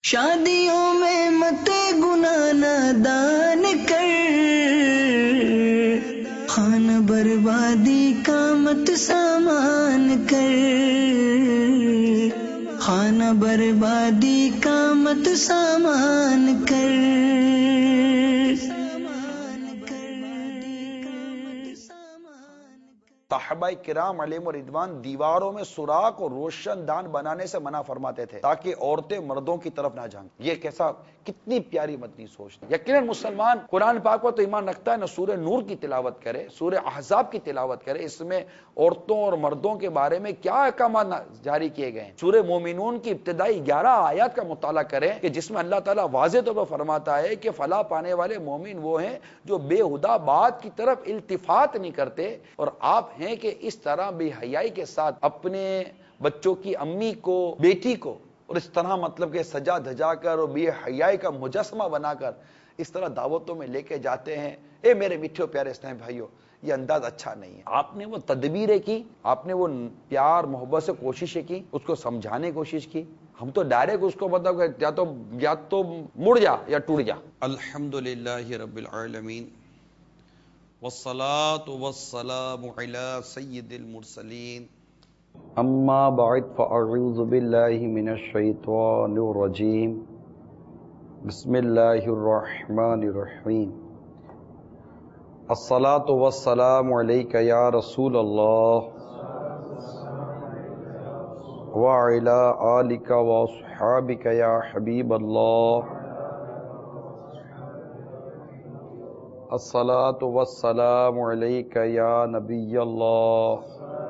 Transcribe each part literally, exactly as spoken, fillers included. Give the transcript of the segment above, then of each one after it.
شادیوں میں مت گناہ نادان کر، خانہ بربادی کا مت سامان کر، خانہ بربادی کا مت سامان کر۔ صحابہ کرام علیہم رضوان دیواروں میں سوراخ اور روشن دان بنانے سے منع فرماتے تھے تاکہ عورتیں مردوں کی طرف نہ جھانکیں۔ یہ کیسا کتنی پیاری مدنی سوچ ہے۔ یقیناً مسلمان قرآن پاک پر تو ایمان رکھتا ہے، نہ سورہ نور کی تلاوت کرے، سورہ احزاب کی تلاوت کرے، اس میں عورتوں اور مردوں کے بارے میں کیا احکامات جاری کیے گئے ہیں۔ سورہ مومنون کی ابتدائی گیارہ آیات کا مطالعہ کریں کہ جس میں اللہ تعالیٰ واضح طور پر فرماتا ہے کہ فلاح پانے والے مومن وہ ہیں جو بے ہدہ بات کی طرف التفات نہیں کرتے، اور آپ ہیں کہ اس طرح بے حیائی کے ساتھ اپنے بچوں کی امی کو، بیٹی کو، اور اس طرح مطلب کہ سجا دھجا کر اور بے حیائی کا مجسمہ بنا کر اس طرح دعوتوں میں لے کے جاتے ہیں۔ اے میرے میٹھے پیارے اسلام بھائیوں، یہ انداز اچھا نہیں ہے۔ آپ نے وہ تدبیریں کی، آپ نے وہ پیار محبت سے کوششیں کی، اس کو سمجھانے کی کوشش کی۔ ہم تو ڈائریکٹ اس کو مطلب کہ یا تو یا تو مڑ جا یا ٹوٹ جا۔ الحمدللہ رب العالمین والصلاة والسلام علی سید المرسلین، اما بعد فاعوذ باللہ من الشیطان الرجیم، بسم اللہ الرحمن الرحیم۔ الصلاة والسلام علیک یا رسول اللہ وعلی آلک واصحابک یا حبیب اللہ۔ الصلاة والسلام علیک یا نبی اللہ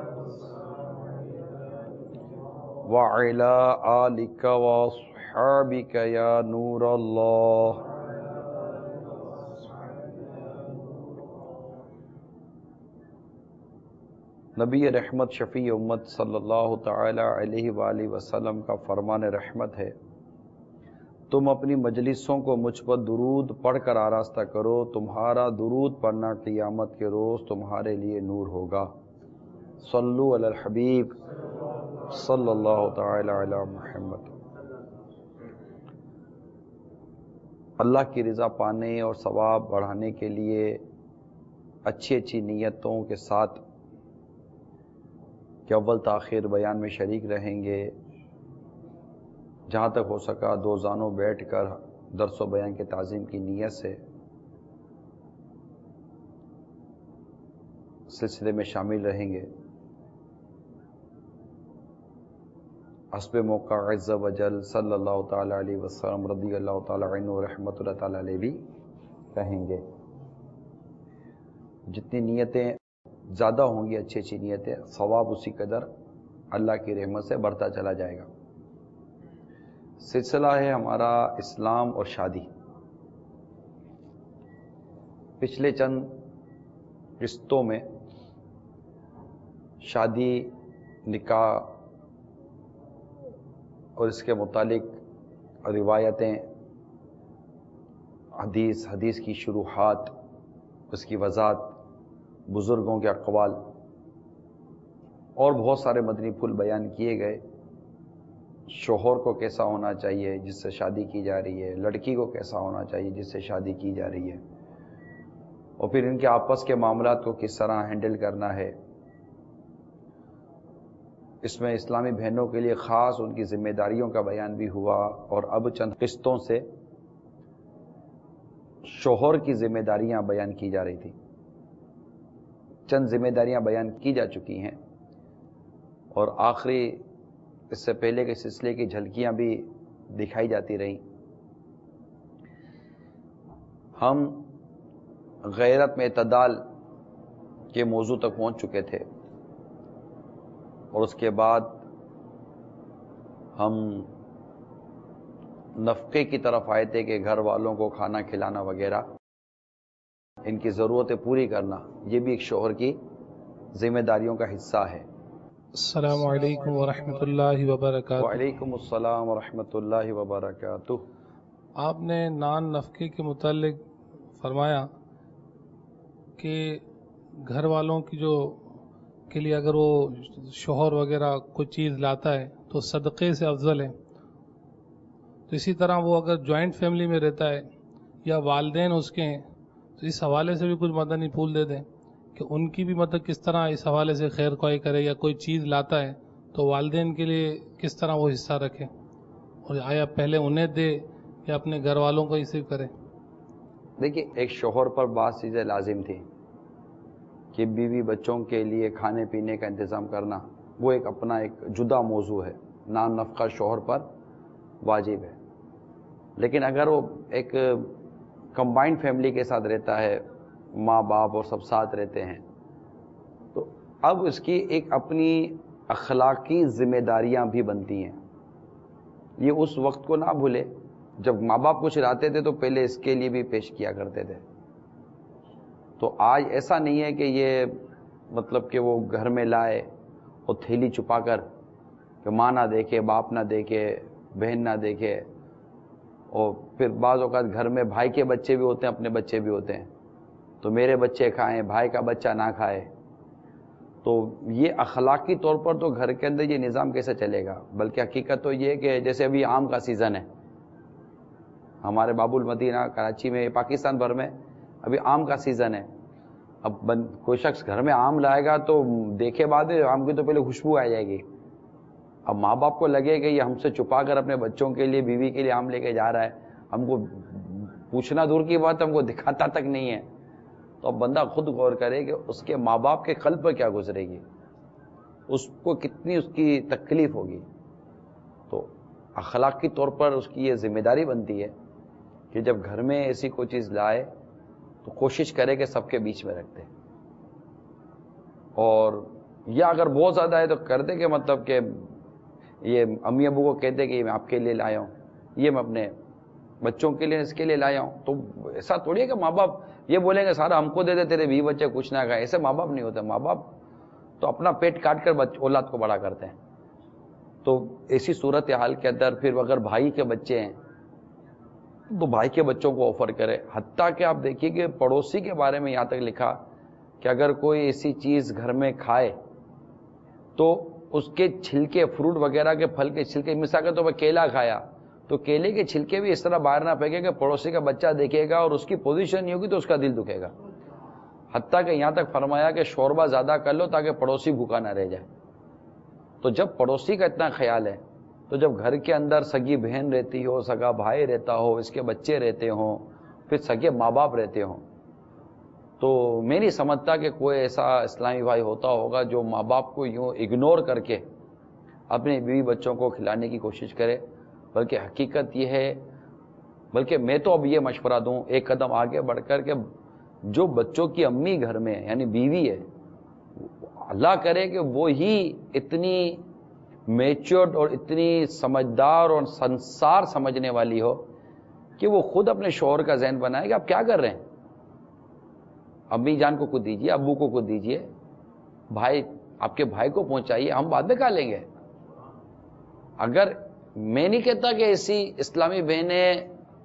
وعلی آلک واصحابک یا نور اللہ۔ نبی رحمت شفیع امت صلی اللہ تعالی علیہ وآلہ وسلم کا فرمان رحمت ہے، تم اپنی مجلسوں کو مجھ پر درود پڑھ کر آراستہ کرو، تمہارا درود پڑھنا قیامت کے روز تمہارے لیے نور ہوگا۔ صلو علی الحبیب صلی اللہ تعالی علی محمد۔ اللہ کی رضا پانے اور ثواب بڑھانے کے لیے اچھی اچھی نیتوں کے ساتھ کہ اول تاخیر بیان میں شریک رہیں گے، جہاں تک ہو سکا دو زانوں بیٹھ کر درس و بیان کے تعظیم کی نیت سے سلسلے میں شامل رہیں گے۔ حسب موقع عز و جل صلی اللہ تعالی علیہ وسلم رضی اللہ تعالی عنہ رحمۃ اللہ تعالی علیہ بھی کہیں گے۔ جتنی نیتیں زیادہ ہوں گی، اچھی اچھی نیتیں، ثواب اسی قدر اللہ کی رحمت سے بڑھتا چلا جائے گا۔ سلسلہ ہے ہمارا اسلام اور شادی۔ پچھلے چند قسطوں میں شادی، نکاح اور اس کے متعلق روایتیں، حدیث حدیث کی شروحات، اس کی وضاحت، بزرگوں کے اقوال اور بہت سارے مدنی پھول بیان کیے گئے۔ شوہر کو کیسا ہونا چاہیے جس سے شادی کی جا رہی ہے، لڑکی کو کیسا ہونا چاہیے جس سے شادی کی جا رہی ہے، اور پھر ان کے آپس کے معاملات کو کس طرح ہینڈل کرنا ہے۔ اس میں اسلامی بہنوں کے لیے خاص ان کی ذمہ داریوں کا بیان بھی ہوا، اور اب چند قسطوں سے شوہر کی ذمہ داریاں بیان کی جا رہی تھی۔ چند ذمہ داریاں بیان کی جا چکی ہیں، اور آخری اس سے پہلے کے سلسلے کی جھلکیاں بھی دکھائی جاتی رہیں۔ ہم غیرت میں اعتدال کے موضوع تک پہنچ چکے تھے، اور اس کے بعد ہم نفقے کی طرف آئے تھے کہ گھر والوں کو کھانا کھلانا وغیرہ، ان کی ضرورتیں پوری کرنا، یہ بھی ایک شوہر کی ذمہ داریوں کا حصہ ہے۔ السلام علیکم ورحمۃ اللہ وبرکاتہ۔ وعلیکم السلام ورحمۃ اللہ وبرکاتہ۔ آپ نے نان نفقے کے متعلق فرمایا کہ گھر والوں کی جو کے لیے اگر وہ شوہر وغیرہ کوئی چیز لاتا ہے تو صدقے سے افضل ہے، تو اسی طرح وہ اگر جوائنٹ فیملی میں رہتا ہے یا والدین اس کے ہیں تو اس حوالے سے بھی کچھ مدنی پھول دے دیں کہ ان کی بھی مطلب کس طرح اس حوالے سے خیر خواہی کرے، یا کوئی چیز لاتا ہے تو والدین کے لیے کس طرح وہ حصہ رکھے، اور آیا پہلے انہیں دے یا اپنے گھر والوں کو ہی صرف کرے۔ دیکھیے ایک شوہر پر بعض چیزیں لازم تھیں کہ بیوی بچوں کے لیے کھانے پینے کا انتظام کرنا، وہ ایک اپنا ایک جدا موضوع ہے، نان نفقہ شوہر پر واجب ہے۔ لیکن اگر وہ ایک کمبائنڈ فیملی کے ساتھ رہتا ہے، ماں باپ اور سب ساتھ رہتے ہیں، تو اب اس کی ایک اپنی اخلاقی ذمہ داریاں بھی بنتی ہیں۔ یہ اس وقت کو نہ بھولے جب ماں باپ کچھ لاتے تھے تو پہلے اس کے لیے بھی پیش کیا کرتے تھے۔ تو آج ایسا نہیں ہے کہ یہ مطلب کہ وہ گھر میں لائے اور تھیلی چھپا کر کہ ماں نہ دیکھے، باپ نہ دیکھے، بہن نہ دیکھے، اور پھر بعض اوقات گھر میں بھائی کے بچے بھی ہوتے ہیں، اپنے بچے بھی ہوتے ہیں، تو میرے بچے کھائیں، بھائی کا بچہ نہ کھائے۔ تو یہ اخلاقی طور پر تو گھر کے اندر یہ نظام کیسے چلے گا؟ بلکہ حقیقت تو یہ کہ جیسے ابھی آم کا سیزن ہے، ہمارے باب المدینہ کراچی میں، پاکستان بھر میں ابھی آم کا سیزن ہے۔ اب بند کوئی شخص گھر میں آم لائے گا تو دیکھے بعد آم کی تو پہلے خوشبو آ جائے گی۔ اب ماں باپ کو لگے کہ یہ ہم سے چھپا کر اپنے بچوں کے لیے، بیوی کے لیے آم لے کے جا رہا ہے، ہم کو پوچھنا دور کی بات، ہم کو دکھاتا تک نہیں ہے۔ تو اب بندہ خود غور کرے کہ اس کے ماں باپ کے قلب پر کیا گزرے گی، اس کو کتنی اس کی تکلیف ہوگی۔ تو اخلاقی طور پر اس کی یہ ذمہ داری بنتی ہے کہ جب گھر میں ایسی کوئی چیز لائے تو کوشش کرے کہ سب کے بیچ میں رکھ دے، اور یا اگر بہت زیادہ ہے تو کر دے کہ مطلب کہ یہ امی ابو کو کہتے کہ یہ میں آپ کے لیے لایا ہوں، یہ میں اپنے بچوں کے لیے اس کے لیے لایا ہوں۔ تو ایسا تھوڑی ہے کہ ماں باپ یہ بولیں گے سارا ہم کو دے دے تیرے بیوی بچے کچھ نہ کھائے، ایسے ماں باپ نہیں ہوتے۔ ماں باپ تو اپنا پیٹ کاٹ کر اولاد کو بڑا کرتے ہیں۔ تو ایسی صورت حال کے اندر پھر اگر بھائی کے بچے ہیں تو بھائی کے بچوں کو آفر کرے۔ حتیٰ کہ آپ دیکھیے کہ پڑوسی کے بارے میں یہاں تک لکھا کہ اگر کوئی ایسی چیز گھر میں کھائے تو اس کے چھلکے، فروٹ وغیرہ کے پھل کے چھلکے، مثال کے طور پر کیلا کھایا تو کیلے کے چھلکے بھی اس طرح باہر نہ پھینکے کہ پڑوسی کا بچہ دیکھے گا اور اس کی پوزیشن نہیں ہوگی تو اس کا دل دکھے گا۔ حتیٰ کہ یہاں تک فرمایا کہ شوربہ زیادہ کر لو تاکہ پڑوسی بھوکا نہ رہ جائے۔ تو جب پڑوسی کا اتنا خیال ہے تو جب گھر کے اندر سگی بہن رہتی ہو، سگا بھائی رہتا ہو، اس کے بچے رہتے ہوں، پھر سگے ماں باپ رہتے ہوں، تو میں نہیں سمجھتا کہ کوئی ایسا اسلامی بھائی ہوتا ہوگا جو ماں باپ کو یوں اگنور کر کے اپنے بیوی بچوں کو کھلانے کی کوشش کرے۔ بلکہ حقیقت یہ ہے، بلکہ میں تو اب یہ مشورہ دوں ایک قدم آگے بڑھ کر کہ جو بچوں کی امی گھر میں یعنی بیوی ہے، اللہ کرے کہ وہ ہی اتنی میچورڈ اور اتنی سمجھدار اور سنسار سمجھنے والی ہو کہ وہ خود اپنے شوہر کا ذہن بنائے کہ آپ کیا کر رہے ہیں، امی جان کو خود دیجیے، ابو کو خود دیجیے، بھائی آپ کے بھائی کو پہنچائیے، ہم بعد میں کھا لیں گے۔ اگر میں نہیں کہتا کہ ایسی اسلامی بہنیں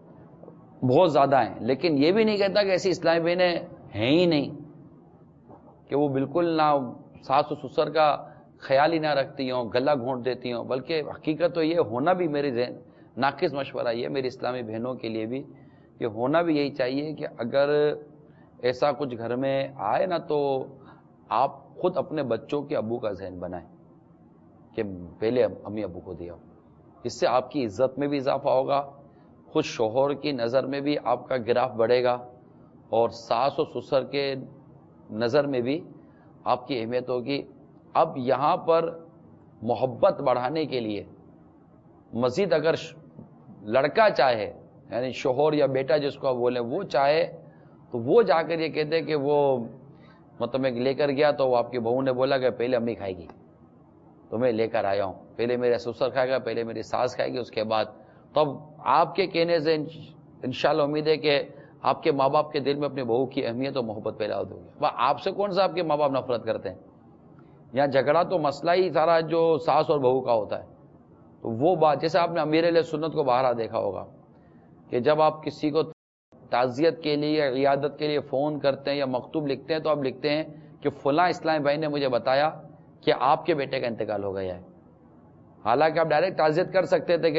بہت زیادہ ہیں، لیکن یہ بھی نہیں کہتا کہ ایسی اسلامی بہنیں ہیں ہی نہیں، کہ وہ بالکل نہ ساس و سسر کا خیال ہی نہ رکھتی ہوں، گلا گھونٹ دیتی ہوں۔ بلکہ حقیقت تو یہ ہونا بھی میرے ذہن ناقص مشورہ یہ میری اسلامی بہنوں کے لیے بھی کہ ہونا بھی یہی چاہیے کہ اگر ایسا کچھ گھر میں آئے نا تو آپ خود اپنے بچوں کے ابو کا ذہن بنائیں کہ پہلے امی ابو کو دیا۔ اس سے آپ کی عزت میں بھی اضافہ ہوگا، خود شوہر کی نظر میں بھی آپ کا گراف بڑھے گا، اور ساس و سسر کے نظر میں بھی آپ کی اہمیت ہوگی۔ اب یہاں پر محبت بڑھانے کے لیے مزید اگر لڑکا چاہے، یعنی شوہر یا بیٹا جس کو آپ بولیں، وہ چاہے تو وہ جا کر یہ کہتے کہ وہ مطلب میں لے کر گیا تو وہ آپ کی بہو نے بولا کہ پہلے امی کھائے گی تو میں لے کر آیا ہوں، پہلے میرے سسر کھائے گا، پہلے میری ساس کھائے گی، اس کے بعد تب آپ کے کہنے سے انشاءاللہ امید ہے کہ آپ کے ماں باپ کے دل میں اپنی بہو کی اہمیت اور محبت پیدا ہوگی۔ آپ سے کون سا آپ کے ماں باپ نفرت کرتے ہیں؟ یہاں جھگڑا تو مسئلہ ہی سارا جو ساس اور بہو کا ہوتا ہے۔ تو وہ بات جیسے آپ نے امیر علیہ سنت کو باہر دیکھا ہوگا کہ جب آپ کسی کو تعزیت کے لیے یا عیادت کے لیے فون کرتے ہیں یا مکتوب لکھتے ہیں تو آپ لکھتے ہیں کہ فلاں اسلامی بھائی نے مجھے بتایا کہ آپ کے بیٹے کا انتقال ہو گیا ہے۔ حالانکہ آپ ڈائریکٹ تعزیت کر سکتے تھے کہ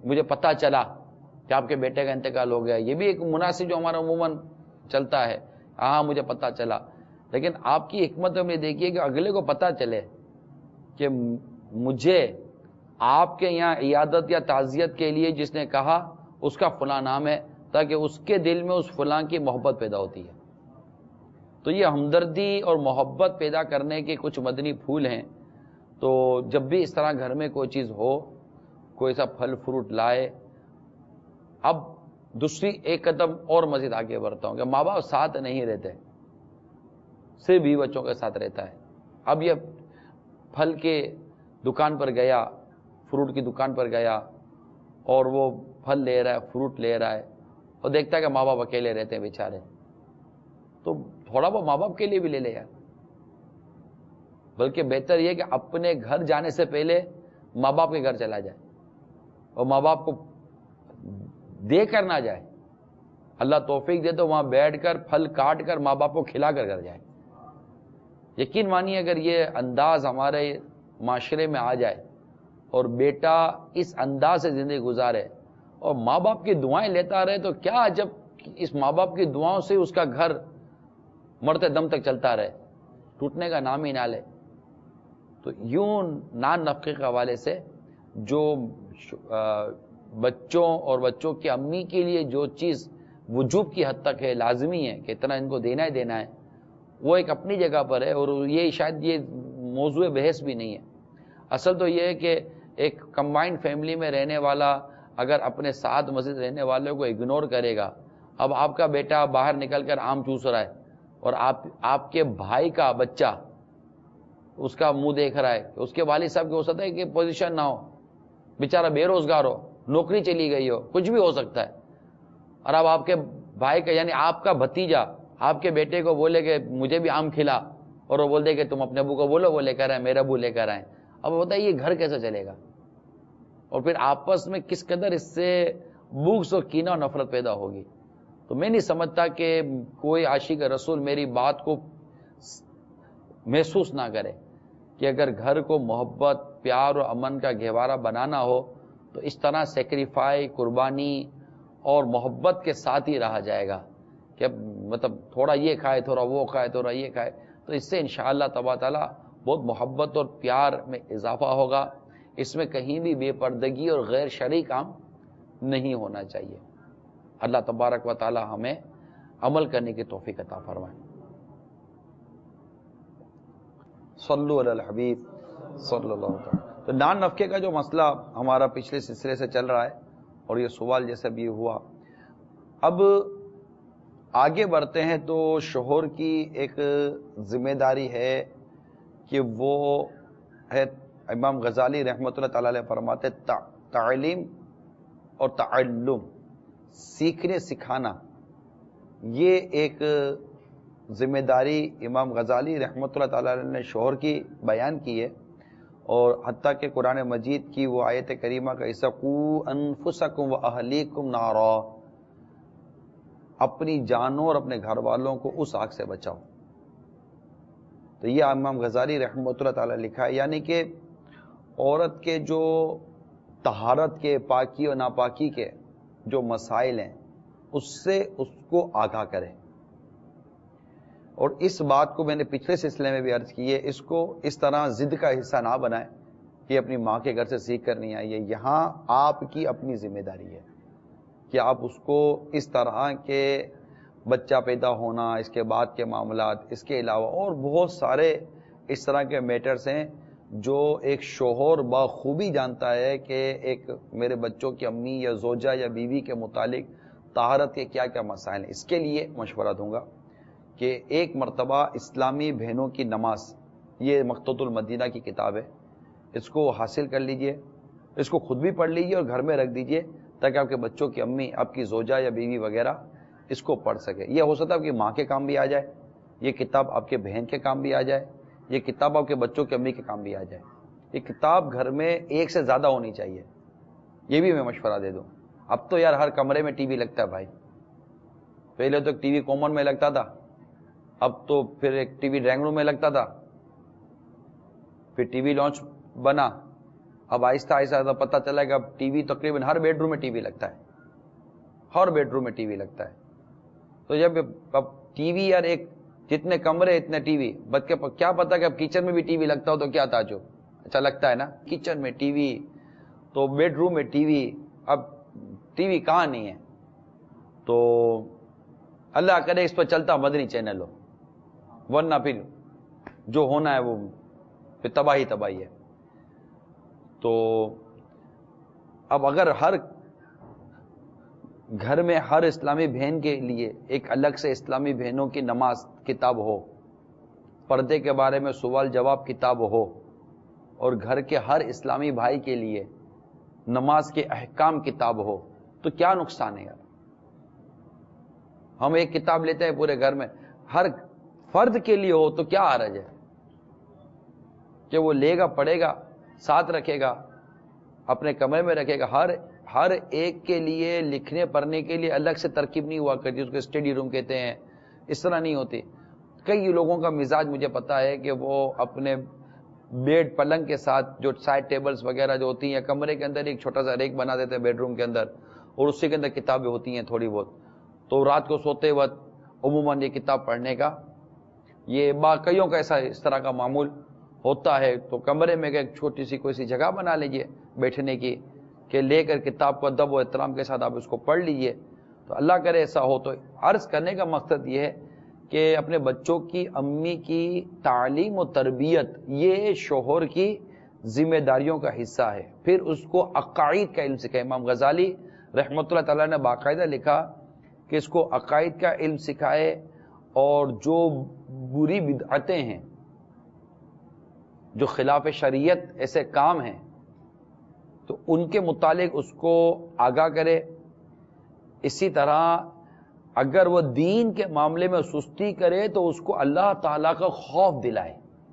مجھے پتہ چلا کہ آپ کے بیٹے کا انتقال ہو گیا. یہ بھی ایک مناسب جو ہمارا عموماً چلتا ہے, ہاں مجھے پتہ چلا. لیکن آپ کی حکمت میں دیکھیے کہ اگلے کو پتہ چلے کہ مجھے آپ کے یہاں عیادت یا تعزیت کے لیے جس نے کہا اس کا فلاں نام ہے, تاکہ اس کے دل میں اس فلاں کی محبت پیدا ہوتی ہے. تو یہ ہمدردی اور محبت پیدا کرنے کے کچھ مدنی پھول ہیں. تو جب بھی اس طرح گھر میں کوئی چیز ہو, کوئی سا پھل فروٹ لائے. اب دوسری ایک قدم اور مزید آگے بڑھتا ہوں کہ ماں باپ ساتھ نہیں رہتے, صرف بھی بچوں کے ساتھ رہتا ہے. اب یہ پھل کے دکان پر گیا, فروٹ کی دکان پر گیا, اور وہ پھل لے رہا ہے, فروٹ لے رہا ہے, اور دیکھتا ہے کہ ماں باپ اکیلے رہتے ہیں بیچارے. تو تھوڑا وہ ماں باپ کے لیے بھی لے لے یار. بلکہ بہتر یہ کہ اپنے گھر جانے سے پہلے ماں باپ کے گھر چلا جائے اور ماں باپ کو دے کر نہ جائے. اللہ توفیق دے تو وہاں بیٹھ کر پھل کاٹ کر ماں باپ کو کھلا کر گھر جائے. یقین مانیے اگر یہ انداز ہمارے معاشرے میں آ جائے اور بیٹا اس انداز سے زندگی گزارے اور ماں باپ کی دعائیں لیتا رہے, تو کیا جب اس ماں باپ کی دعاؤں سے اس کا گھر مرتے دم تک چلتا رہے, ٹوٹنے کا نام ہی نہ لے. تو یوں نان نفقے کے حوالے سے جو بچوں اور بچوں کی امی کے لیے جو چیز وجوب کی حد تک ہے, لازمی ہے کہ اتنا ان کو دینا ہی دینا ہے, وہ ایک اپنی جگہ پر ہے. اور یہ شاید یہ موضوع بحث بھی نہیں ہے. اصل تو یہ ہے کہ ایک کمبائنڈ فیملی میں رہنے والا اگر اپنے ساتھ مسجد رہنے والوں کو اگنور کرے گا. اب آپ کا بیٹا باہر نکل کر آم چوس رہا ہے اور آپ آپ کے بھائی کا بچہ اس کا منہ دیکھ رہا ہے, اس کے والد صاحب کی ہو سکتا ہے کہ پوزیشن نہ ہو, بیچارہ بے روزگار ہو, نوکری چلی گئی ہو, کچھ بھی ہو سکتا ہے. اور اب آپ کے بھائی کا یعنی آپ کا بھتیجا آپ کے بیٹے کو بولے کہ مجھے بھی آم کھلا, اور وہ بول دے کہ تم اپنے ابو کو بولو وہ لے کر آئے, میرے ابو لے کر آئے. اب بتائیے یہ گھر کیسے چلے گا؟ اور پھر آپس میں کس قدر اس سے بغض اور کینہ اور نفرت پیدا ہوگی. تو میں نہیں سمجھتا کہ کوئی عاشق رسول میری بات کو محسوس نہ کرے کہ اگر گھر کو محبت, پیار اور امن کا گہوارہ بنانا ہو تو اس طرح سیکریفائی, قربانی اور محبت کے ساتھ ہی رہا جائے گا. کہ مطلب تھوڑا یہ کھائے, تھوڑا وہ کھائے, تھوڑا یہ کھائے, تو اس سے انشاءاللہ تبارک تعالیٰ بہت محبت اور پیار میں اضافہ ہوگا. اس میں کہیں بھی بے پردگی اور غیر شرعی کام نہیں ہونا چاہیے. اللہ تبارک و تعالی ہمیں عمل کرنے کی توفیق عطا فرمائے. صلو علی الحبیب صلی اللہ علیہ وسلم. تو نان نفقے کا جو مسئلہ ہمارا پچھلے سلسلے سے چل رہا ہے اور یہ سوال جیسا بھی ہوا, اب آگے بڑھتے ہیں. تو شوہر کی ایک ذمہ داری ہے کہ وہ ہے, امام غزالی رحمۃ اللہ تعالی علیہ فرماتے تعلیم اور تعلم, سیکھنے سکھانا, یہ ایک ذمہ داری امام غزالی رحمۃ اللہ تعالی علیہ نے شوہر کی بیان کی ہے. اور حتیٰ کہ قرآن مجید کی وہ آیت کریمہ کا حصہ قوا انفسکم واہلیکم نارا, اپنی جانوں اور اپنے گھر والوں کو اس آگ سے بچاؤ. تو یہ امام غزالی رحمۃ اللہ تعالی لکھا ہے, یعنی کہ عورت کے جو طہارت کے, پاکی اور ناپاکی کے جو مسائل ہیں اس سے اس کو آگاہ کرے. اور اس بات کو میں نے پچھلے سلسلے میں بھی عرض کی ہے, اس کو اس طرح ضد کا حصہ نہ بنائے کہ اپنی ماں کے گھر سے سیکھ کر نہیں آئی ہے. یہاں آپ کی اپنی ذمہ داری ہے کہ آپ اس کو اس طرح کے بچہ پیدا ہونا, اس کے بعد کے معاملات, اس کے علاوہ اور بہت سارے اس طرح کے میٹرز ہیں جو ایک شوہر بخوبی جانتا ہے کہ ایک میرے بچوں کی امی یا زوجہ یا بیوی کے متعلق طہارت کے کیا کیا مسائل ہیں. اس کے لیے مشورہ دوں گا کہ ایک مرتبہ اسلامی بہنوں کی نماز, یہ مقتوۃ المدینہ کی کتاب ہے, اس کو حاصل کر لیجئے, اس کو خود بھی پڑھ لیجئے اور گھر میں رکھ دیجئے تاکہ آپ کے بچوں کی امی, آپ کی زوجہ یا بیوی وغیرہ اس کو پڑھ سکے. یہ ہو سکتا ہے آپ کی ماں کے کام بھی آ جائے, یہ کتاب آپ کے بہن کے کام بھی آ جائے, یہ کتاب آپ کے بچوں کی امی کے کام بھی آ جائے. یہ کتاب گھر میں ایک سے زیادہ ہونی چاہیے, یہ بھی میں مشورہ دے دوں. اب تو یار ہر کمرے میں ٹی وی لگتا ہے بھائی, پہلے تو ٹی وی کامن میں لگتا تھا, اب تو پھر ایک ٹی وی ڈرائنگ روم میں لگتا تھا, پھر ٹی وی لانچ بنا, اب آہستہ آہستہ پتہ چلا کہ اب ٹی وی تقریباً ہر بیڈ روم میں ٹی وی لگتا ہے، ہر بیڈ روم میں ٹی وی لگتا ہے. تو جب اب ٹی وی یار ایک جتنے کمرے اتنے ٹی وی، بچے کیا پتا کہ اب کچن میں بھی ٹی وی لگتا ہو تو کیا تعجب. اچھا لگتا ہے نا، کچن میں ٹی وی تو بیڈ روم میں ٹی وی، اب ٹی وی کہاں نہیں ہے. تو اللہ کرے اس پر چلتا مدنی چینل ہو، ورنہ پھر جو ہونا ہے وہ پھر تباہی تباہی ہے. تو اب اگر ہر گھر میں ہر اسلامی بہن کے لیے ایک الگ سے اسلامی بہنوں کی نماز کتاب ہو، پردے کے بارے میں سوال جواب کتاب ہو، اور گھر کے ہر اسلامی بھائی کے لیے نماز کے احکام کتاب ہو، تو کیا نقصان ہے یار. ہم ایک کتاب لیتے ہیں پورے گھر میں، ہر فرد کے لیے ہو تو کیا حرج ہے کہ وہ لے گا پڑھے گا ساتھ رکھے گا اپنے کمرے میں رکھے گا. ہر ہر ایک کے لیے لکھنے پڑھنے کے لیے الگ سے ترکیب نہیں ہوا کرتی، اس کو اسٹڈی روم کہتے ہیں، اس طرح نہیں ہوتی. کئی لوگوں کا مزاج مجھے پتا ہے کہ وہ اپنے بیڈ پلنگ کے ساتھ جو سائڈ ٹیبلز وغیرہ جو ہوتی ہیں کمرے کے اندر ایک چھوٹا سا ریک بنا دیتے ہیں بیڈ روم کے اندر، اور اسی کے اندر کتابیں ہوتی ہیں تھوڑی بہت. تو رات کو سوتے وقت عموماً یہ کتاب پڑھنے کا، یہ باقیوں کا ایسا اس طرح کا معمول ہوتا ہے. تو کمرے میں ایک چھوٹی سی کوئی سی جگہ بنا لیجئے بیٹھنے کی کہ لے کر کتاب کو ادب و احترام کے ساتھ آپ اس کو پڑھ لیجئے. تو اللہ کرے ایسا ہو. تو عرض کرنے کا مقصد یہ ہے کہ اپنے بچوں کی امی کی تعلیم و تربیت یہ شوہر کی ذمہ داریوں کا حصہ ہے. پھر اس کو عقائد کا علم سکھائے. امام غزالی رحمۃ اللہ تعالیٰ نے باقاعدہ لکھا کہ اس کو عقائد کا علم سکھائے، اور جو بری بدعتیں ہیں، جو خلاف شریعت ایسے کام ہیں، تو ان کے متعلق اس کو آگاہ کرے. اسی طرح اگر وہ دین کے معاملے میں سستی کرے تو اس کو اللہ تعالیٰ کا خوف دلائے.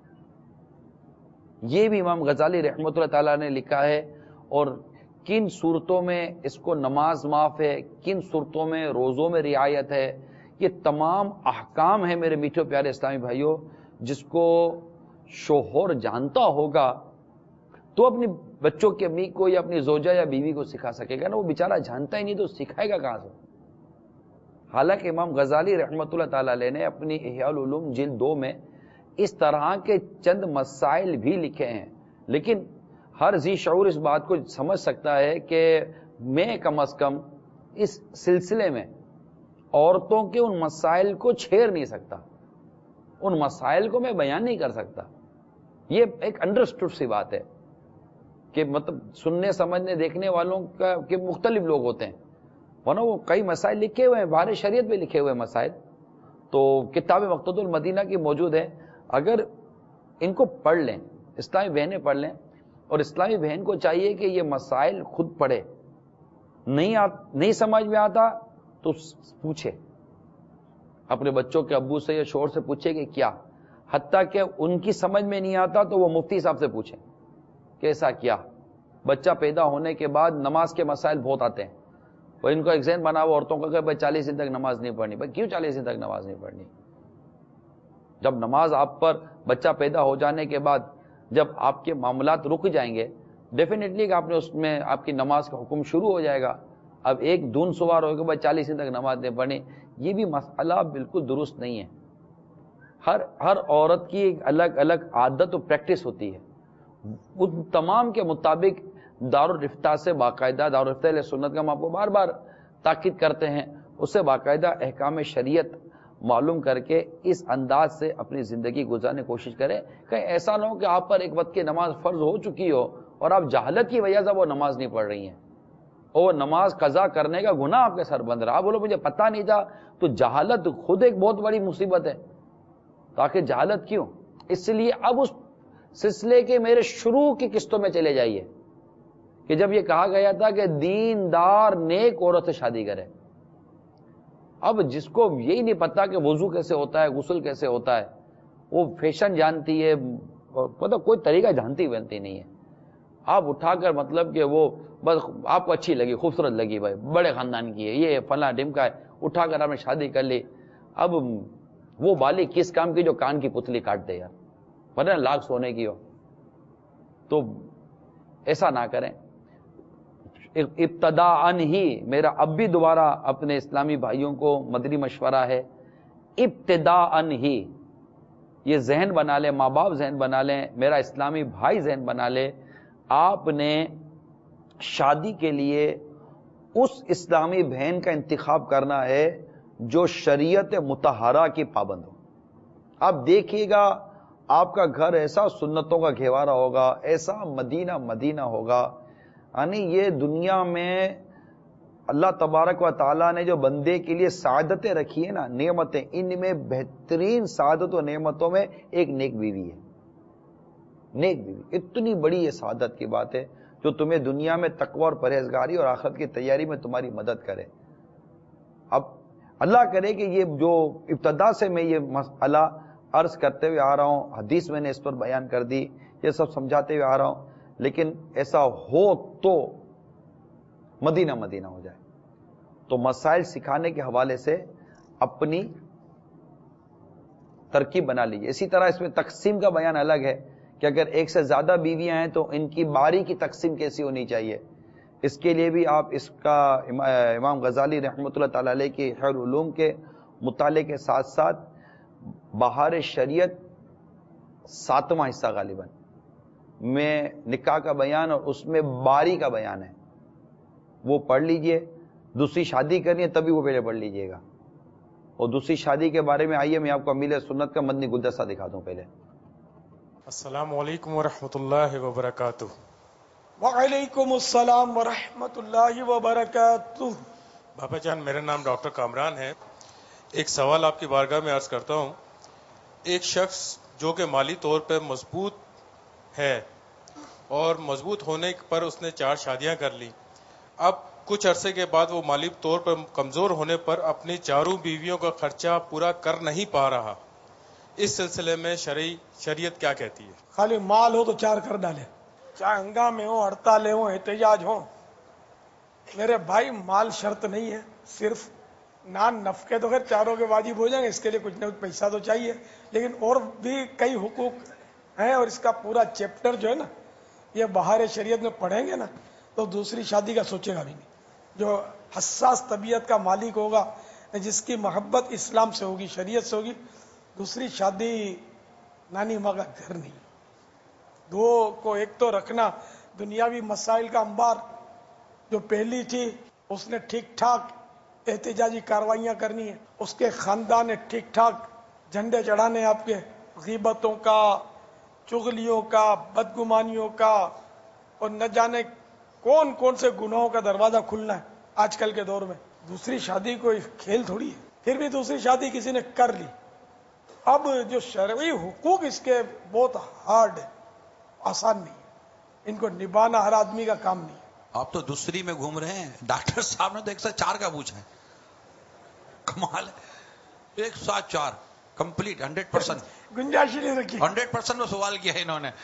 یہ بھی امام غزالی رحمۃ اللہ تعالیٰ نے لکھا ہے. اور کن صورتوں میں اس کو نماز معاف ہے، کن صورتوں میں روزوں میں رعایت ہے، یہ تمام احکام ہیں میرے میٹھے پیارے اسلامی بھائیوں. جس کو شوہر جانتا ہوگا تو اپنی بچوں کی امی کو یا اپنی زوجہ یا بیوی کو سکھا سکے گا نا. وہ بیچارہ جانتا ہی نہیں تو سکھائے گا کہاں سے. حالانکہ امام غزالی رحمۃ اللہ تعالی علیہ نے اپنی احیاء العلوم جلد دو میں اس طرح کے چند مسائل بھی لکھے ہیں. لیکن ہر ذی شعور اس بات کو سمجھ سکتا ہے کہ میں کم از کم اس سلسلے میں عورتوں کے ان مسائل کو چھیڑ نہیں سکتا، ان مسائل کو میں بیان نہیں کر سکتا. یہ ایک انڈرسٹوڈ سی بات ہے کہ مطلب سننے سمجھنے دیکھنے والوں کا کہ مختلف لوگ ہوتے ہیں، ورنہ وہ کئی مسائل لکھے ہوئے ہیں، بہار شریعت میں لکھے ہوئے مسائل. تو کتاب مقتضى المدینہ کی موجود ہے. اگر ان کو پڑھ لیں، اسلامی بہنیں پڑھ لیں، اور اسلامی بہن کو چاہیے کہ یہ مسائل خود پڑھے. نہیں آ, نہیں سمجھ میں آتا تو پوچھے اپنے بچوں کے ابو سے یا شوہر سے، پوچھے کہ کیا. حتیٰ کہ ان کی سمجھ میں نہیں آتا تو وہ مفتی صاحب سے پوچھیں کیسا کیا. بچہ پیدا ہونے کے بعد نماز کے مسائل بہت آتے ہیں. وہ ان کو ایک ذہن بنا ہوا عورتوں کا کہ بھائی چالیس دن تک نماز نہیں پڑھنی. بھائی کیوں چالیس دن تک نماز نہیں پڑھنی؟ جب نماز آپ پر بچہ پیدا ہو جانے کے بعد جب آپ کے معاملات رک جائیں گے، ڈیفینیٹلی کہ آپ نے اس میں آپ کی نماز کا حکم شروع ہو جائے گا. اب ایک دون سوار ہو کہ بھائی چالیس دن تک نماز نہیں پڑھنی، یہ بھی مسئلہ بالکل درست نہیں ہے. ہر ہر عورت کی ایک الگ الگ عادت و پریکٹس ہوتی ہے. ان تمام کے مطابق دارالفتہ سے باقاعدہ، دارالفتہ علیہ سنت کا ہم آپ کو بار بار تاکید کرتے ہیں، اس سے باقاعدہ احکام شریعت معلوم کر کے اس انداز سے اپنی زندگی گزارنے کی کوشش کریں. کہیں ایسا نہ ہو کہ آپ پر ایک وقت کی نماز فرض ہو چکی ہو اور آپ جہالت کی وجہ سے وہ نماز نہیں پڑھ رہی ہیں، اور نماز قضا کرنے کا گناہ آپ کے سر بند رہا. بولو مجھے پتہ نہیں تھا. تو جہالت خود ایک بہت بڑی مصیبت ہے. تاکہ جہالت کیوں؟ اس لیے اب اس سلسلے کے میرے شروع کی قسطوں میں چلے جائیے کہ جب یہ کہا گیا تھا کہ دیندار نیک عورت سے شادی کرے. اب جس کو یہی نہیں پتا کہ وضو کیسے ہوتا ہے، غسل کیسے ہوتا ہے، وہ فیشن جانتی ہے، مطلب کوئی طریقہ جانتی بنتی نہیں ہے. آپ اٹھا کر مطلب کہ وہ بس آپ کو اچھی لگی، خوبصورت لگی، بھائی بڑے خاندان کی ہے، یہ فلاں ڈمکا ہے، اٹھا کر آپ نے شادی کر لی. اب وہ بالی کس کام کی جو کان کی پتلی کاٹ دے یار، ورنہ لاکھ سونے کی ہو. تو ایسا نہ کریں. ابتداءً ہی میرا اب بھی دوبارہ اپنے اسلامی بھائیوں کو مدنی مشورہ ہے، ابتداءً ہی یہ ذہن بنا لیں، ماں باپ ذہن بنا لیں، میرا اسلامی بھائی ذہن بنا لے، آپ نے شادی کے لیے اس اسلامی بہن کا انتخاب کرنا ہے جو شریعت مطہرہ کی پابند ہو. آپ دیکھیے گا آپ کا گھر ایسا سنتوں کا گھیوارا ہوگا، ایسا مدینہ مدینہ ہوگا. یعنی یہ دنیا میں اللہ تبارک و تعالیٰ نے جو بندے کے لیے سعادتیں رکھی ہیں نا، نعمتیں، ان میں بہترین سعادت و نعمتوں میں ایک نیک بیوی ہے. نیک بیوی اتنی بڑی یہ سعادت کی بات ہے جو تمہیں دنیا میں تقوی اور پرہیزگاری اور آخرت کی تیاری میں تمہاری مدد کرے. اب اللہ کرے کہ یہ جو ابتدا سے میں یہ مسئلہ عرض کرتے ہوئے آ رہا ہوں، حدیث میں نے اس پر بیان کر دی، یہ سب سمجھاتے ہوئے آ رہا ہوں، لیکن ایسا ہو تو مدینہ مدینہ ہو جائے. تو مسائل سکھانے کے حوالے سے اپنی ترکیب بنا لیجیے. اسی طرح اس میں تقسیم کا بیان الگ ہے کہ اگر ایک سے زیادہ بیویاں ہیں تو ان کی باری کی تقسیم کیسی ہونی چاہیے. اس کے لیے بھی آپ اس کا امام غزالی رحمۃ اللہ تعالی علیہ کی خیر علوم کے مطالعے کے ساتھ ساتھ بہار شریعت ساتواں حصہ غالباً میں نکاح کا بیان اور اس میں باری کا بیان ہے، وہ پڑھ لیجئے. دوسری شادی کرنی ہے تبھی وہ پہلے پڑھ لیجئے گا. اور دوسری شادی کے بارے میں آئیے میں آپ کو امیل سنت کا مدنی گلدستہ دکھا دوں. پہلے السلام علیکم ورحمۃ اللہ وبرکاتہ. وعلیکم السلام ورحمۃ اللہ وبرکاتہ. بابا جان، میرا نام ڈاکٹر کامران ہے. ایک سوال آپ کی بارگاہ میں عرض کرتا ہوں. ایک شخص جو کہ مالی طور پہ مضبوط ہے اور مضبوط ہونے پر اس نے چار شادیاں کر لی، اب کچھ عرصے کے بعد وہ مالی طور پر کمزور ہونے پر اپنی چاروں بیویوں کا خرچہ پورا کر نہیں پا رہا، اس سلسلے میں شرعی شریعت کیا کہتی ہے؟ خالی مال ہو تو چار کر ڈالے، چاہے ہنگامے ہو، ہڑتالیں ہوں، احتجاج ہوں. میرے بھائی مال شرط نہیں ہے، صرف نان نفقے تو خیر چاروں کے واجب ہو جائیں گے، اس کے لیے کچھ نہ کچھ پیسہ تو چاہیے، لیکن اور بھی کئی حقوق ہیں. اور اس کا پورا چیپٹر جو ہے نا یہ بہار شریعت میں پڑھیں گے نا تو دوسری شادی کا سوچے گا بھی نہیں. جو حساس طبیعت کا مالک ہوگا، جس کی محبت اسلام سے ہوگی، شریعت سے ہوگی، دوسری شادی نانی ماں کا گھر نہیں. دو کو ایک تو رکھنا، دنیاوی مسائل کا انبار. جو پہلی تھی اس نے ٹھیک ٹھاک احتجاجی کاروائیاں کرنی ہیں، اس کے خاندان نے ٹھیک ٹھاک جھنڈے چڑھانے، آپ کے غیبتوں کا، چغلیوں کا، بدگمانیوں کا، اور نہ جانے کون کون سے گناہوں کا دروازہ کھلنا ہے آج کل کے دور میں. دوسری شادی کوئی کھیل تھوڑی ہے. پھر بھی دوسری شادی کسی نے کر لی، اب جو شرعی حقوق اس کے بہت ہارڈ ہے، آسان نہیں ہے، ان کو نبھانا ہر آدمی کا کام نہیں ہے. آپ تو دوسری میں گھوم رہے ہیں، ڈاکٹر صاحب نے تو ایک ساتھ چار کا پوچھا ہے. کمال ہے، ایک ساتھ چار کمپلیٹ ہنڈریڈ پرسینٹ گنجائش نہیں رکھی. ہنڈریڈ پرسینٹ میں سوال کیا ہے انہوں نے.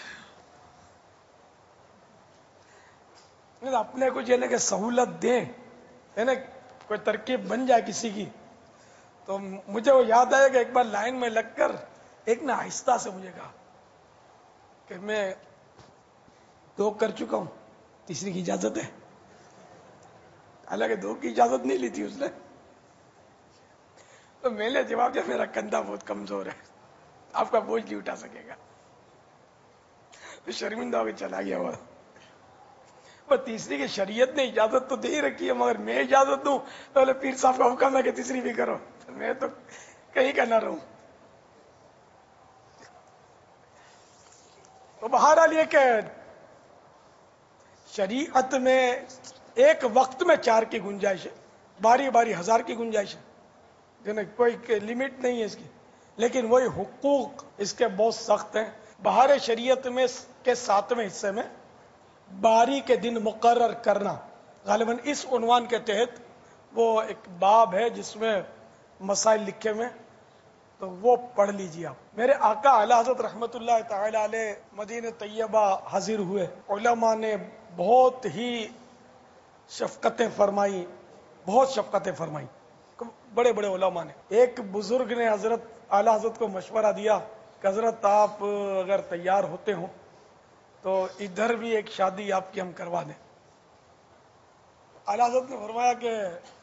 اپنے کو جو ہے کہ سہولت دیں، ہے نا، کوئی ترکیب بن جائے کسی کی. تو مجھے وہ یاد آیا کہ ایک بار لائن میں لگ کر ایک نے آہستہ سے مجھے کہا کہ میں دو کر چکا ہوں، تیسری کی اجازت ہے. حالانکہ دو کی اجازت نہیں لی تھی اس نے. تو میں نے جواب دیا میرا کندھا بہت کمزور ہے، آپ کا بوجھ نہیں اٹھا سکے گا. تو شرمندہ ہو کے چلا گیا. وہ تیسری کی شریعت نے اجازت تو دے ہی رکھی ہے، مگر میں اجازت دوں تو بولے پیر صاحب کا حکم ہے کہ تیسری بھی کرو. میں تو کہیں کا نہ رہوں. تو بہرحال یہ کہ شریعت میں ایک وقت میں چار کی گنجائش ہے، باری باری ہزار کی گنجائش ہے، کوئی لمٹ نہیں ہے اس کی. لیکن وہی حقوق اس کے بہت سخت ہیں. بہار شریعت میں کے ساتویں حصے میں باری کے دن مقرر کرنا، غالباً اس عنوان کے تحت وہ ایک باب ہے جس میں مسائل لکھے ہوئے، تو وہ پڑھ لیجیے آپ. میرے آقا اعلی حضرت رحمت اللہ تعالی علیہ مدینہ طیبہ حاضر ہوئے. علماء نے بہت ہی شفقتیں فرمائی، بہت شفقتیں فرمائی، بڑے بڑے علماء نے. ایک بزرگ نے حضرت اعلی حضرت کو مشورہ دیا کہ حضرت آپ اگر تیار ہوتے ہوں تو ادھر بھی ایک شادی آپ کی ہم کروا دیں. اعلیٰ حضرت نے فرمایا کہ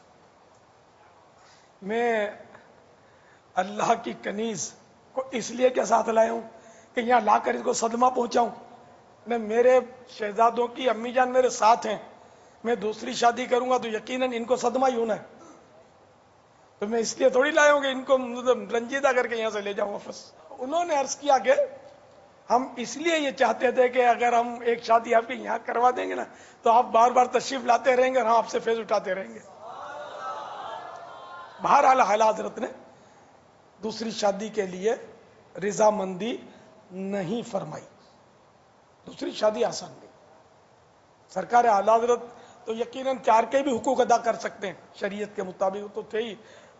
میں اللہ کی کنیز کو اس لیے کیا ساتھ لایا ہوں کہ یہاں لا کر اس کو صدمہ پہنچاؤں. میں میرے شہزادوں کی امی جان میرے ساتھ ہیں، میں دوسری شادی کروں گا تو یقیناً ان کو صدمہ ہی ہونا ہے. تو میں اس لیے تھوڑی لایا ہوں کہ ان کو رنجیدہ کر کے یہاں سے لے جاؤں واپس. انہوں نے عرض کیا کہ ہم اس لیے یہ چاہتے تھے کہ اگر ہم ایک شادی آپ کی یہاں کروا دیں گے نا تو آپ بار بار تشریف لاتے رہیں گے اور ہم آپ سے فیض اٹھاتے رہیں گے. بہرحال اعلیٰ حضرت نے دوسری شادی کے لیے رضامندی نہیں فرمائی. دوسری شادی آسان نہیں. سرکار اعلیٰ حضرت تو یقیناً چار کے بھی حقوق ادا کر سکتے ہیں شریعت کے مطابق، تو تھے ہی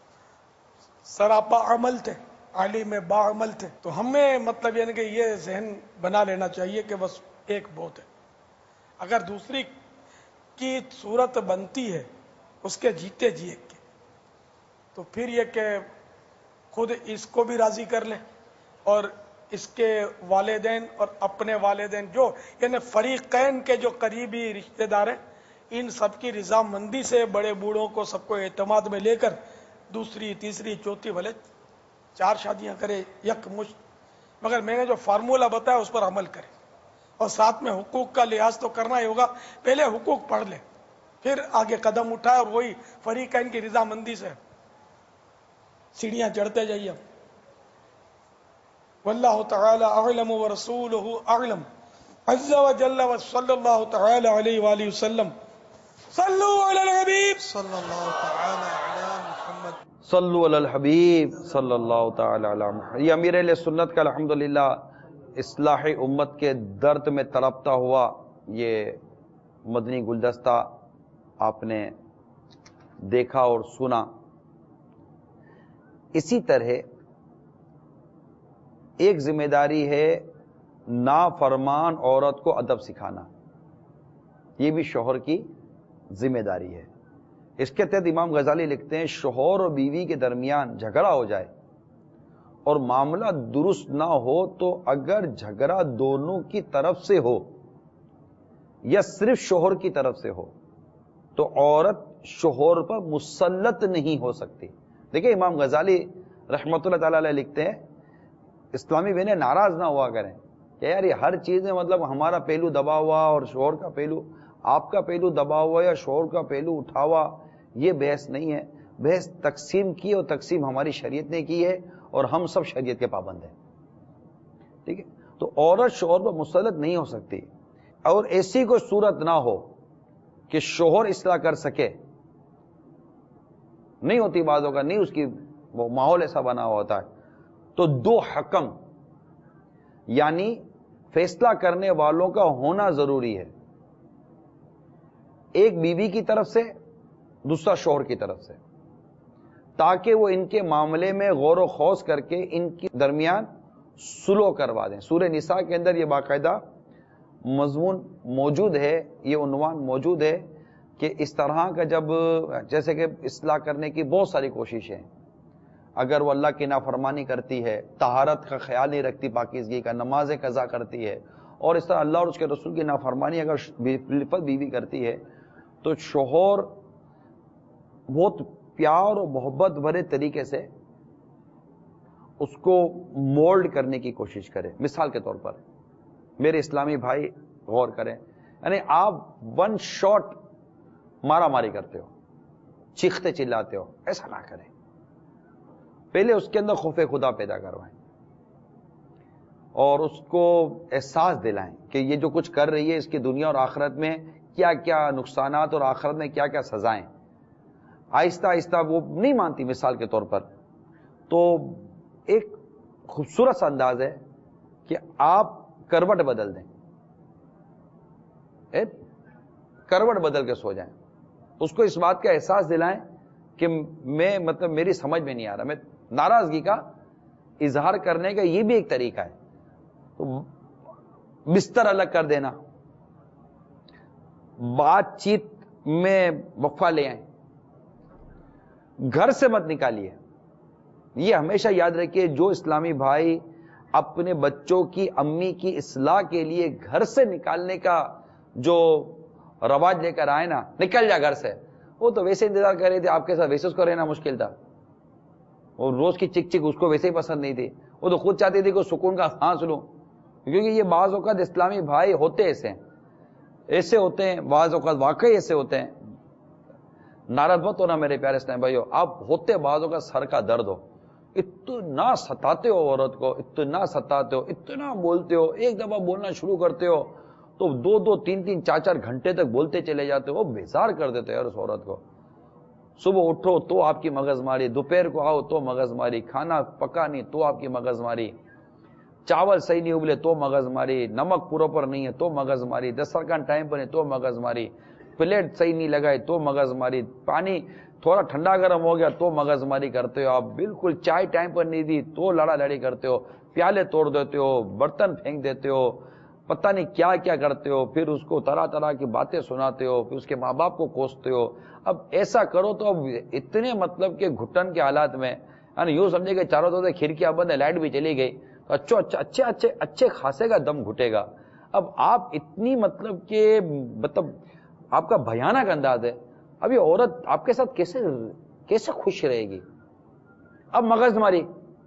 سراپا عمل تھے، عالم با عمل تھے. تو ہمیں مطلب یعنی کہ یہ ذہن بنا لینا چاہیے کہ بس ایک بہت ہے. اگر دوسری کی صورت بنتی ہے اس کے جیتے جی ایک کے، تو پھر یہ کہ خود اس کو بھی راضی کر لیں اور اس کے والدین اور اپنے والدین جو یعنی فریقین کے جو قریبی رشتہ دار ہیں ان سب کی رضامندی سے بڑے بوڑھوں کو سب کو اعتماد میں لے کر دوسری تیسری چوتھی بھلے چار شادیاں کرے یک مشت، مگر میں نے جو فارمولہ بتایا اس پر عمل کرے. اور ساتھ میں حقوق کا لحاظ تو کرنا ہی ہوگا. پہلے حقوق پڑھ لیں پھر آگے قدم اٹھائے اور وہی فریقین کی رضامندی سے سیڑھیاں چڑھتے جائیے. واللہ تعالی اعلم ورسولہ اعلم عز وجل وصلی اللہ تعالی علیہ وآلہ وسلم. صلو علی الحبیب صلی اللہ تعالی علی محمد. صلو علی الحبیب صلی اللہ تعالی علی محمد. یہ امیر اہل سنت کا الحمدللہ اصلاح امت کے درد میں تڑپتا ہوا یہ مدنی گلدستہ آپ نے دیکھا اور سنا. اسی طرح ایک ذمہ داری ہے نافرمان عورت کو ادب سکھانا، یہ بھی شوہر کی ذمہ داری ہے. اس کے تحت امام غزالی لکھتے ہیں شوہر اور بیوی کے درمیان جھگڑا ہو جائے اور معاملہ درست نہ ہو تو اگر جھگڑا دونوں کی طرف سے ہو یا صرف شوہر کی طرف سے ہو تو عورت شوہر پر مسلط نہیں ہو سکتی. دیکھیں امام غزالی رحمۃ اللہ تعالی علیہ لکھتے ہیں اسلامی بہنیں ناراض نہ ہوا کریں کہ یار یہ ہر چیز میں مطلب ہمارا پہلو دبا ہوا اور شوہر کا پہلو، آپ کا پہلو دبا ہوا یا شوہر کا پہلو اٹھا ہوا، یہ بحث نہیں ہے. بحث تقسیم کی اور تقسیم ہماری شریعت نے کی ہے اور ہم سب شریعت کے پابند ہیں. ٹھیک ہے، تو عورت شوہر پر مسلط نہیں ہو سکتی. اور ایسی کوئی صورت نہ ہو کہ شوہر اصلاح کر سکے، نہیں ہوتی بعضوں کا، نہیں اس کی وہ ماحول ایسا بنا ہوا ہوتا ہے، تو دو حکم یعنی فیصلہ کرنے والوں کا ہونا ضروری ہے. ایک بیوی کی طرف سے دوسرا شوہر کی طرف سے، تاکہ وہ ان کے معاملے میں غور و خوض کر کے ان کے درمیان سلو کروا دیں. سورہ نساء کے اندر یہ باقاعدہ مضمون موجود ہے، یہ عنوان موجود ہے کہ اس طرح کا جب جیسے کہ اصلاح کرنے کی بہت ساری کوششیں، اگر وہ اللہ کی نافرمانی کرتی ہے، طہارت کا خیال نہیں رکھتی، پاکیزگی کا، نمازیں قضا کرتی ہے، اور اس طرح اللہ اور اس کے رسول کی نافرمانی اگر بالفعل بیوی کرتی ہے تو شوہر بہت پیار اور محبت بھرے طریقے سے اس کو مولڈ کرنے کی کوشش کرے. مثال کے طور پر میرے اسلامی بھائی غور کریں، یعنی آپ ون شاٹ مارا ماری کرتے ہو، چیختے چلاتے ہو، ایسا نہ کریں. پہلے اس کے اندر خوف خدا پیدا کروائیں اور اس کو احساس دلائیں کہ یہ جو کچھ کر رہی ہے اس کی دنیا اور آخرت میں کیا کیا نقصانات اور آخرت میں کیا کیا سزائیں. آہستہ آہستہ وہ نہیں مانتی مثال کے طور پر، تو ایک خوبصورت سا انداز ہے کہ آپ کروٹ بدل دیں، کروٹ بدل کے سو جائیں، اس کو اس بات کا احساس دلائیں کہ میں مطلب میری سمجھ میں نہیں آ رہا. میں ناراضگی کا اظہار کرنے کا یہ بھی ایک طریقہ ہے. تو بستر الگ کر دینا، بات چیت میں وقفہ لے آئیں، گھر سے مت نکالیے. یہ ہمیشہ یاد رکھیے جو اسلامی بھائی اپنے بچوں کی امی کی اصلاح کے لیے گھر سے نکالنے کا جو رواج لے کر آئے نا، نکل جا گھر سے، وہ تو ویسے انتظار کر رہے تھے آپ کے ساتھ، ویسے اس کو رہنا مشکل تھا، اور روز کی چک چک اس کو ویسے ہی پسند نہیں تھی، وہ تو خود چاہتی تھی کہ سکون کا سانس لوں. کیونکہ یہ بعض اوقات اسلامی بھائی ہوتے ایسے ہیں، ایسے ہوتے ہیں بعض اوقات، واقعی ایسے ہوتے ہیں. ناراض مت ہونا میرے پیارے اسلامی بھائیو، آپ ہوتے بعض اوقات سر کا درد ہو، اتنا ستاتے ہو عورت کو، اتنا ستاتے ہو، اتنا بولتے ہو، ایک دفعہ بولنا شروع کرتے ہو تو دو دو تین تین چار چار گھنٹے تک بولتے چلے جاتے ہو، بیزار کر دیتے ہیں اس عورت کو. صبح اٹھو تو آپ کی مغز ماری، دوپہر کو آؤ تو مغز ماری، کھانا پکا نہیں تو آپ کی مغز ماری، چاول صحیح نہیں ابلے تو مغز ماری، نمک پورا پر نہیں ہے تو مغز ماری، دسترخوان ٹائم پر نہیں تو مغز ماری، پلیٹ صحیح نہیں لگائے تو مغز ماری، پانی تھوڑا ٹھنڈا گرم ہو گیا تو مغز ماری کرتے ہو آپ، بالکل چائے ٹائم پر نہیں دی تو لڑا لڑی کرتے ہو، پیالے توڑ دیتے ہو، برتن پھینک دیتے ہو، پتہ نہیں کیا کیا کرتے ہو، پھر اس کو طرح طرح کی باتیں سناتے ہو، پھر اس کے ماں باپ کو کوستے ہو. اب ایسا کرو تو اب اتنے مطلب کہ گھٹن کے حالات میں، یعنی یوں سمجھے کہ چاروں طرف سے کھڑکیاں بند ہے، لائٹ بھی چلی گئی تو اچھا اچھا اچھے اچھے اچھے خاصے کا دم گھٹے گا. اب آپ اتنی مطلب کہ مطلب آپ کا بھیانک انداز ہے، اب یہ عورت آپ کے ساتھ کیسے کیسے خوش رہے گی؟ اب مغز ماری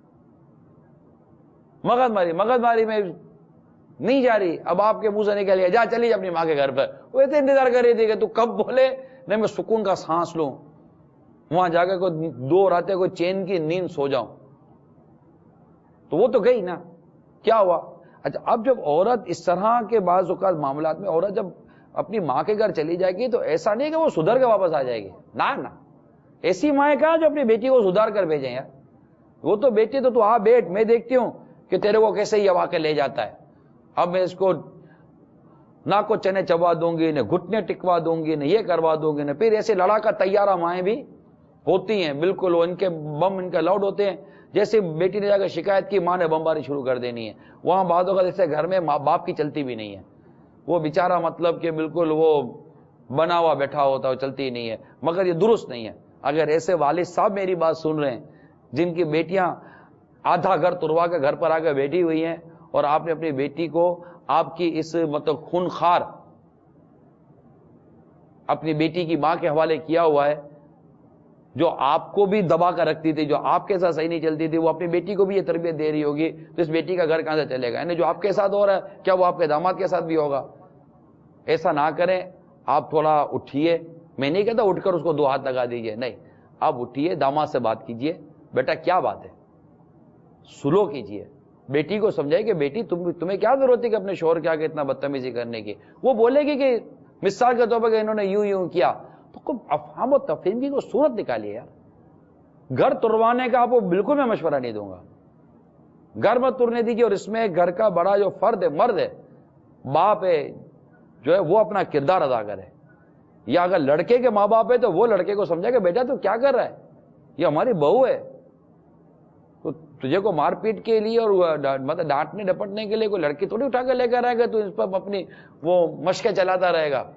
مغز ماری مغز ماری میں نہیں جا رہی، اب آپ کے منہ سے نکل گیا جا چلی جا اپنی ماں کے گھر پر. وہ ایسے انتظار کر رہی تھی کہ تو کب بولے نہیں میں سکون کا سانس لوں، وہاں جا کے کوئی دو راتیں کوئی چین کی نیند سو جاؤں. تو وہ تو گئی نا، کیا ہوا؟ اچھا اب جب عورت اس طرح کے بعض اوقات معاملات میں عورت جب اپنی ماں کے گھر چلی جائے گی تو ایسا نہیں کہ وہ سدھر کے واپس آ جائے گی، نہ نہ، ایسی مائیں کہاں جو اپنی بیٹی کو سدھار کر بھیجیں یار. وہ تو بیٹی تو تو آ بیٹھ، میں دیکھتی ہوں کہ تیرے کو کیسے ہی ہوا کے لے جاتا ہے، اب میں اس کو نہ کو چنے چبا دوں گی، نہ گھٹنے ٹکوا دوں گی، نہ یہ کروا دوں گی، نہ پھر ایسے لڑا کا تیارہ مائیں بھی ہوتی ہیں، بالکل وہ ان کے بم ان کا لاؤڈ ہوتے ہیں. جیسے بیٹی نے جا کر شکایت کی، ماں نے بمباری شروع کر دینی ہے. وہاں بعض اوقات ایسے گھر میں ماں باپ کی چلتی بھی نہیں ہے، وہ بیچارہ مطلب کہ بالکل وہ بنا ہوا بیٹھا ہوتا ہے، چلتی ہی نہیں ہے. مگر یہ درست نہیں ہے. اگر ایسے والد صاحب میری بات سن رہے ہیں جن کی بیٹیاں آدھا گھر تروا کے گھر پر آ کے بیٹھی ہوئی ہیں، اور آپ نے اپنی بیٹی کو آپ کی اس مطلب خونخوار اپنی بیٹی کی ماں کے حوالے کیا ہوا ہے، جو آپ کو بھی دبا کر رکھتی تھی، جو آپ کے ساتھ صحیح نہیں چلتی تھی، وہ اپنی بیٹی کو بھی یہ تربیت دے رہی ہوگی، تو اس بیٹی کا گھر کہاں سے چلے گا؟ یعنی جو آپ کے ساتھ ہو رہا ہے کیا وہ آپ کے داماد کے ساتھ بھی ہوگا؟ ایسا نہ کریں. آپ تھوڑا اٹھیے، میں نہیں کہتا اٹھ کر اس کو دو ہاتھ لگا دیجئے، نہیں، آپ اٹھیے، داماد سے بات کیجئے، بیٹا کیا بات ہے، سلو کیجئے، بیٹی کو سمجھائے کہ بیٹی تم تمہیں کیا ضرورت ہے کہ اپنے شوہر کے آگے اتنا بدتمیزی کرنے کی. وہ بولے گی کہ مثال کے طور پر کہ انہوں نے یوں یوں کیا، تو کوئی افہام و تفہیم کی کوئی صورت نکالیے یار. گھر تروانے کا آپ کو بالکل میں مشورہ نہیں دوں گا، گھر مت ترنے دیجیے. اور اس میں گھر کا بڑا جو فرد ہے، مرد ہے، باپ ہے، جو ہے وہ اپنا کردار ادا کرے. یا اگر لڑکے کے ماں باپ ہے تو وہ لڑکے کو سمجھے کہ بیٹا تو کیا کر رہا ہے، یہ ہماری بہو ہے، تو تجھے کو مار پیٹ کے لیے اور مطلب ڈانٹنے ڈپٹنے کے لیے کوئی لڑکی تھوڑی اٹھا کر لے کر آئے گا تو اس پر اپنی وہ مشقیں چلاتا رہے گا.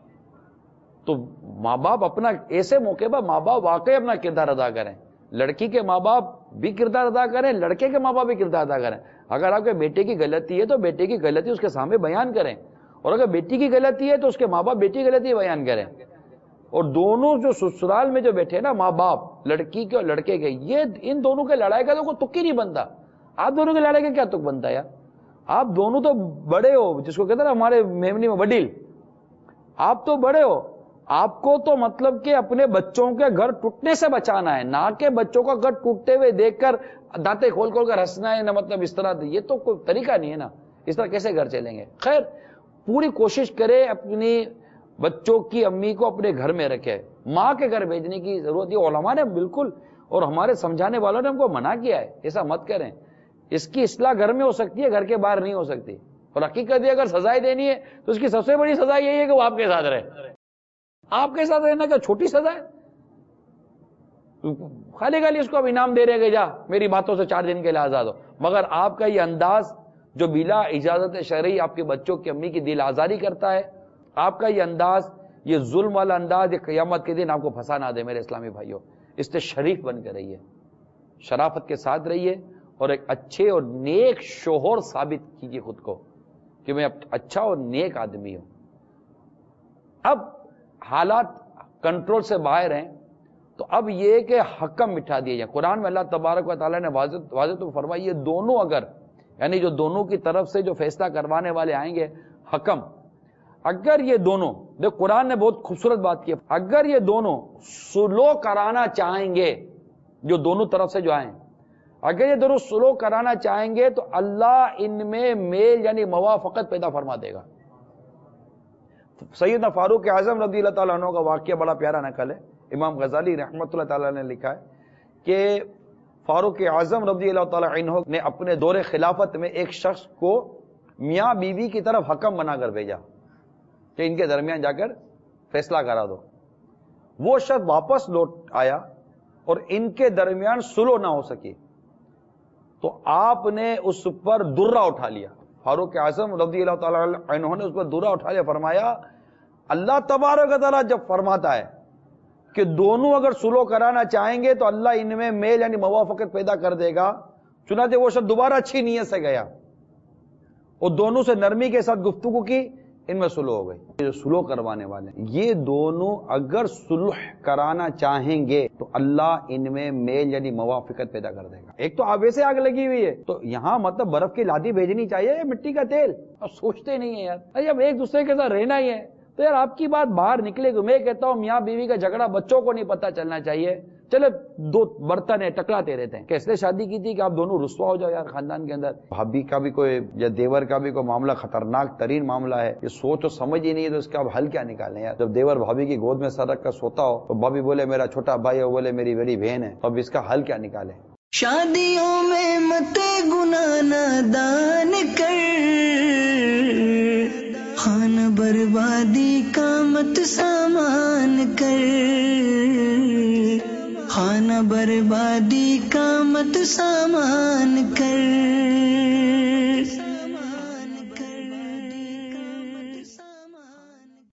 تو ماں باپ اپنا ایسے موقع پر ماں باپ واقعی اپنا کردار ادا کریں. لڑکی کے ماں باپ بھی کردار ادا کریں، لڑکے کے ماں باپ بھی کردار ادا کریں. اگر آپ کے بیٹے کی غلطی ہے تو بیٹے کی غلطی اس کے سامنے بیان کریں، اور اگر بیٹی کی غلطی ہے تو اس کے ماں باپ بیٹی کی غلطی بیان کریں. اور دونوں جو سسرال میں جو بیٹھے نا ماں باپ، لڑکی کے اور لڑکے کے، یہ ان دونوں کے لڑائی کا تو کوئی تک ہی نہیں بنتا. آپ دونوں کے لڑائی کا کیا تک بنتا ہے یار؟ آپ دونوں تو بڑے ہو، جس کو کہتے ہیں نا ہمارے میمنی میں وڈیل، آپ تو بڑے ہو. آپ کو تو مطلب کہ اپنے بچوں کے گھر ٹوٹنے سے بچانا ہے، نہ کہ بچوں کا گھر ٹوٹتے ہوئے دیکھ کر دانتیں کھول کھول کر ہنسنا ہے. نہ مطلب اس طرح، یہ تو کوئی طریقہ نہیں ہے نا، اس طرح کیسے گھر چلیں گے؟ خیر، پوری کوشش کرے اپنی بچوں کی امی کو اپنے گھر میں رکھے، ماں کے گھر بھیجنے کی ضرورت ہے. علماء نے بالکل اور ہمارے سمجھانے والوں نے ہم کو منع کیا ہے، ایسا مت کریں. اس کی اصلاح گھر میں ہو سکتی ہے، گھر کے باہر نہیں ہو سکتی. اور حقیقت یہ اگر سزائے دینی ہے تو اس کی سب سے بڑی سزا یہی ہے کہ وہ آپ کے ساتھ رہے. آپ کے ساتھ رہنا کیا چھوٹی سزا ہے؟ خالی خالی اس کو اب انعام دے رہے کہ جا میری باتوں سے چار دن کے لیے آزاد ہو. مگر آپ کا یہ انداز جو بلا اجازت شرعی آپ کے بچوں کی امی کی دل آزاری کرتا ہے، آپ کا یہ انداز، یہ ظلم والا انداز، یہ قیامت کے دن آپ کو پھنسا نہ دے. میرے اسلامی بھائیوں، اس سے شریف بن کے رہیے، شرافت کے ساتھ رہیے، اور ایک اچھے اور نیک شوہر ثابت کیجیے خود کو کہ میں اچھا اور نیک آدمی ہوں. اب حالات کنٹرول سے باہر ہیں تو اب یہ کہ حکم مٹھا دیا جائے. قرآن میں اللہ تبارک و تعالیٰ نے واضح واضح تو فرمایا یہ دونوں اگر یعنی جو دونوں کی طرف سے جو فیصلہ کروانے والے آئیں گے حکم، اگر یہ دونوں دیکھ قرآن نے بہت خوبصورت بات کی، اگر یہ دونوں سلو کرانا چاہیں گے، جو دونوں طرف سے جو آئیں اگر یہ دونوں سلو کرانا چاہیں گے تو اللہ ان میں میل یعنی موافقت پیدا فرما دے گا. سیدنا فاروق اعظم رضی اللہ تعالیٰ عنہ کا واقعہ بڑا پیارا نقل ہے. امام غزالی رحمۃ اللہ تعالیٰ نے لکھا ہے کہ فاروق اعظم رضی اللہ تعالیٰ عنہ نے اپنے دور خلافت میں ایک شخص کو میاں بیوی کی طرف حکم بنا کر بھیجا کہ ان کے درمیان جا کر فیصلہ کرا دو. وہ شخص واپس لوٹ آیا اور ان کے درمیان سلو نہ ہو سکی تو آپ نے اس پر درہ اٹھا لیا. فاروق اعظم رضی اللہ تعالیٰ عنہ نے اس پر درہ اٹھا لیا. فرمایا اللہ تبارک و تعالیٰ جب فرماتا ہے کہ دونوں اگر سلو کرانا چاہیں گے تو اللہ ان میں میل یعنی موافقت پیدا کر دے گا. چنانچہ وہ شخص دوبارہ اچھی نیت سے گیا اور دونوں سے نرمی کے ساتھ گفتگو کی، ان میں سلو ہو گئی. جو سلو کروانے والے یہ دونوں اگر صلح کرانا چاہیں گے تو اللہ ان میں میل یعنی موافقت پیدا کر دے گا. ایک تو آگے سے آگ لگی ہوئی ہے تو یہاں مطلب برف کی لادی بھیجنی چاہیے، مٹی کا تیل. اب سوچتے نہیں ہیں یار، اب ایک دوسرے کے ساتھ رہنا ہی ہے تو یار آپ کی بات باہر نکلے گی. میں کہتا ہوں میاں بیوی کا جھگڑا بچوں کو نہیں پتا چلنا چاہیے. چلے دو برتن ہے ٹکراتے رہتے ہیں. کیسے شادی کی تھی کہ آپ دونوں رسوا ہو جاؤ یار خاندان کے اندر. بھابھی کا بھی کوئی یا دیور کا بھی کوئی معاملہ خطرناک ترین معاملہ ہے، یہ سوچ اور سمجھ ہی نہیں ہے تو اس کا اب حل کیا نکالیں یار. جب دیور بھابھی کی گود میں سر رکھ کر سوتا ہو تو بھابھی بولے میرا چھوٹا بھائی ہے، وہ بولے میری بڑی بہن ہے، تو اب اس کا حل کیا نکالیں. شادیوں میں مت گناہ نادان کر، خانہ بربادی کا مت سامان کر، خانہ بربادی کا مت سامان کر.